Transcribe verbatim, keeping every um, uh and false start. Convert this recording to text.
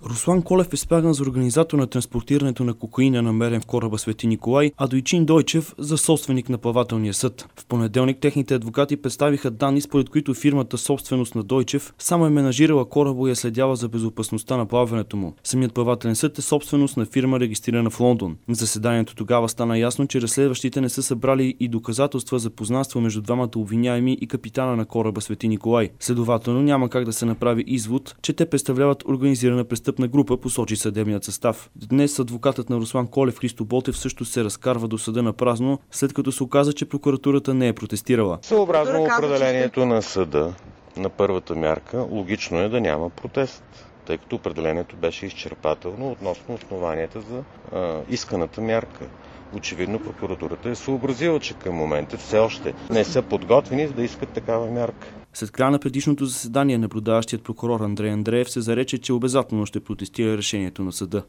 Руслан Колев е спряган за организатор на транспортирането на кокаина, намерен в кораба Свети Николай, а Дойчин Дойчев за собственик на плавателния съд. В понеделник техните адвокати представиха данни, според които фирмата, собственост на Дойчев, само е менажирала кораба и е следяла за безопасността на плаването му. Самият плавателен съд е собственост на фирма, регистрирана в Лондон. В заседанието тогава стана ясно, че разследващите не са събрали и доказателства за познанство между двамата обвиняеми и капитана на кораба Свети Николай. Следователно няма как да се направи извод, че те представляват организирана престъпна група, посочи съдебният състав. Днес адвокатът на Руслан Колев, Христо Ботев, също се разкарва до съда на празно, след като се оказа, че прокуратурата не е протестирала. Съобразно определението на съда на първата мярка, логично е да няма протест, тъй като определението беше изчерпателно относно основанията за а, исканата мярка. Очевидно прокуратурата е съобразила, че към момента все още не са подготвени да искат такава мярка. След края на предишното заседание, наблюдаващият прокурор Андрей Андреев се зарече, че обязателно ще протестира решението на съда.